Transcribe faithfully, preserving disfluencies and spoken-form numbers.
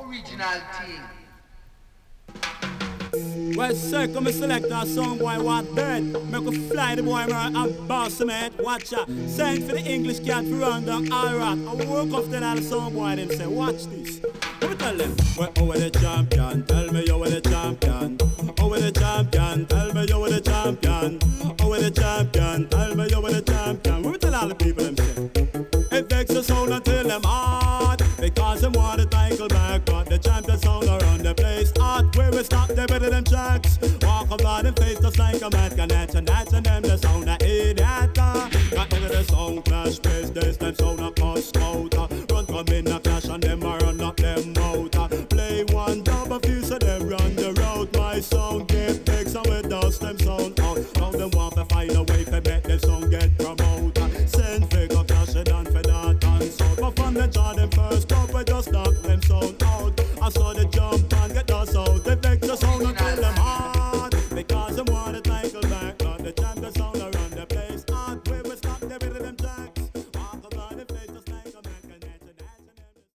original thing. Well, sir, come and select a song boy what bird. Make a fly the boy man and boss man. Watch out. Send for the English cat for run down all rock. I work off the other song boy them say, watch this. Let me tell them. Well, oh, the champion. Tell me you are the champion. Oh, the champion. Tell me you are the champion. Oh, the champion. Tell me you are the champion. Let me tell all the people them say. It takes a sound until them hard. Because them want to title back. But the champion sound around the place hot. Where we stop they better them tracks. Walk about them face just like a man can dance. And that's and them the sound of idiot. Got into the sound clash space. This them sound of cost out. Run come in a flash and them a run up them out. Play one job a few so them run the road. My sound get big so it does them sound out. Now them want to find a way to make them sound get promoted. Send figure cash it on for that and so. But from the jar them first up we just knock them sound out. I saw the jump and get us out. They make the sound